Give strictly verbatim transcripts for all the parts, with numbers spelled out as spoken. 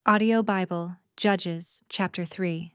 Audio Bible, Judges, chapter three.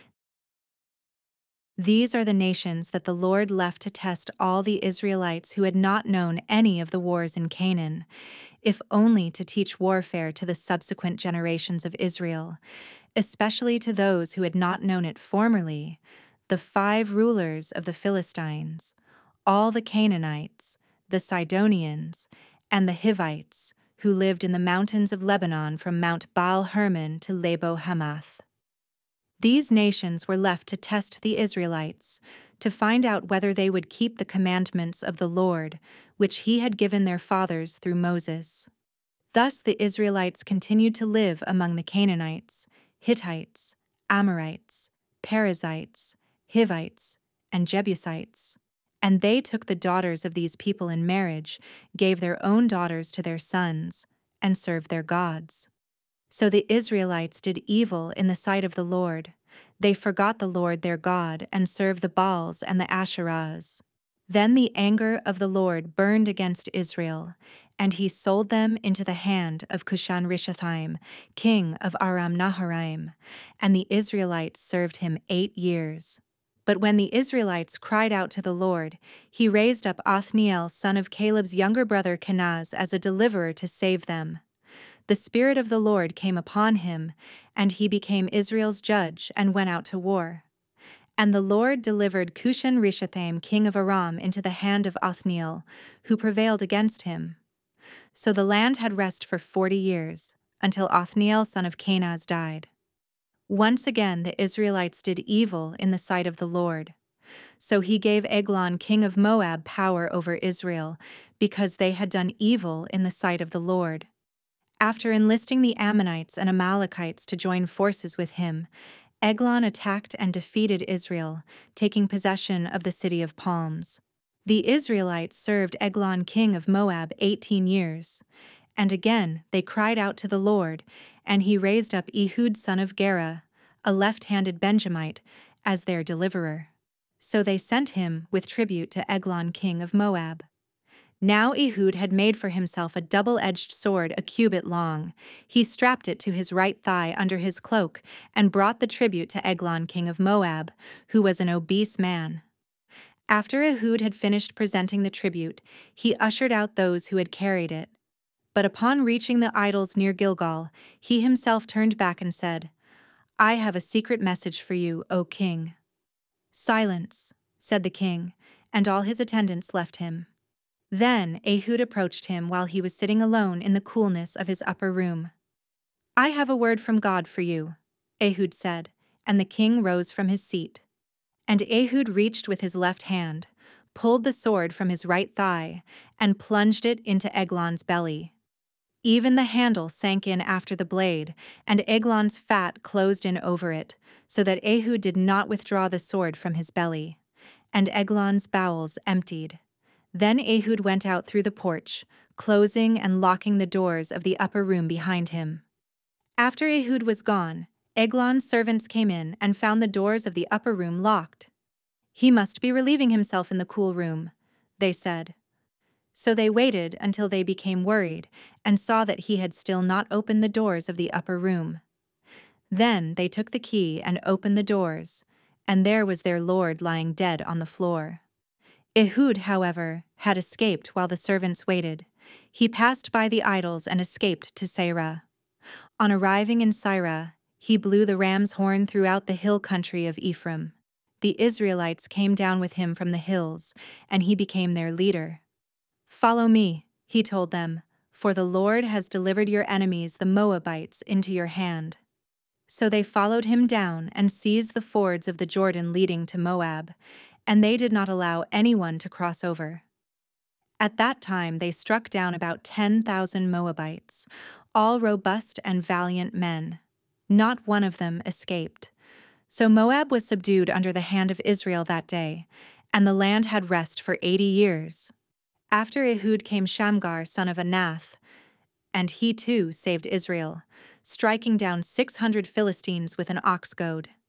These are the nations that the Lord left to test all the Israelites who had not known any of the wars in Canaan, if only to teach warfare to the subsequent generations of Israel, especially to those who had not known it formerly, the five rulers of the Philistines, all the Canaanites, the Sidonians, and the Hivites, who lived in the mountains of Lebanon from Mount Baal Hermon to Lebo Hamath. These nations were left to test the Israelites, to find out whether they would keep the commandments of the Lord, which he had given their fathers through Moses. Thus the Israelites continued to live among the Canaanites, Hittites, Amorites, Perizzites, Hivites, and Jebusites. And they took the daughters of these people in marriage, gave their own daughters to their sons, and served their gods. So the Israelites did evil in the sight of the Lord. They forgot the Lord their God and served the Baals and the Asherahs. Then the anger of the Lord burned against Israel, and he sold them into the hand of Cushan-Rishathaim, king of Aram-Naharaim, and the Israelites served him eight years. But when the Israelites cried out to the Lord, he raised up Othniel son of Caleb's younger brother Kenaz as a deliverer to save them. The Spirit of the Lord came upon him, and he became Israel's judge and went out to war. And the Lord delivered Cushan-Rishathaim king of Aram into the hand of Othniel, who prevailed against him. So the land had rest for forty years, until Othniel son of Kenaz died. Once again the Israelites did evil in the sight of the Lord. So he gave Eglon king of Moab power over Israel, because they had done evil in the sight of the Lord. After enlisting the Ammonites and Amalekites to join forces with him, Eglon attacked and defeated Israel, taking possession of the city of palms. The Israelites served Eglon king of Moab eighteen years. And again they cried out to the Lord, and he raised up Ehud son of Gera, a left-handed Benjamite, as their deliverer. So they sent him with tribute to Eglon king of Moab. Now Ehud had made for himself a double-edged sword a cubit long. He strapped it to his right thigh under his cloak and brought the tribute to Eglon king of Moab, who was an obese man. After Ehud had finished presenting the tribute, he ushered out those who had carried it. But upon reaching the idols near Gilgal, he himself turned back and said, "I have a secret message for you, O king." "Silence," said the king, and all his attendants left him. Then Ehud approached him while he was sitting alone in the coolness of his upper room. "I have a word from God for you," Ehud said, and the king rose from his seat. And Ehud reached with his left hand, pulled the sword from his right thigh, and plunged it into Eglon's belly. Even the handle sank in after the blade, and Eglon's fat closed in over it, so that Ehud did not withdraw the sword from his belly. And Eglon's bowels emptied. Then Ehud went out through the porch, closing and locking the doors of the upper room behind him. After Ehud was gone, Eglon's servants came in and found the doors of the upper room locked. "He must be relieving himself in the cool room," they said. So they waited until they became worried and saw that he had still not opened the doors of the upper room. Then they took the key and opened the doors, and there was their lord lying dead on the floor. Ehud, however, had escaped while the servants waited. He passed by the idols and escaped to Seirah. On arriving in Seirah, he blew the ram's horn throughout the hill country of Ephraim. The Israelites came down with him from the hills, and he became their leader. "Follow me," he told them, "for the Lord has delivered your enemies, the Moabites, into your hand." So they followed him down and seized the fords of the Jordan leading to Moab, and they did not allow anyone to cross over. At that time they struck down about ten thousand Moabites, all robust and valiant men. Not one of them escaped. So Moab was subdued under the hand of Israel that day, and the land had rest for eighty years. After Ehud came Shamgar son of Anath, and he too saved Israel, striking down six hundred Philistines with an ox goad.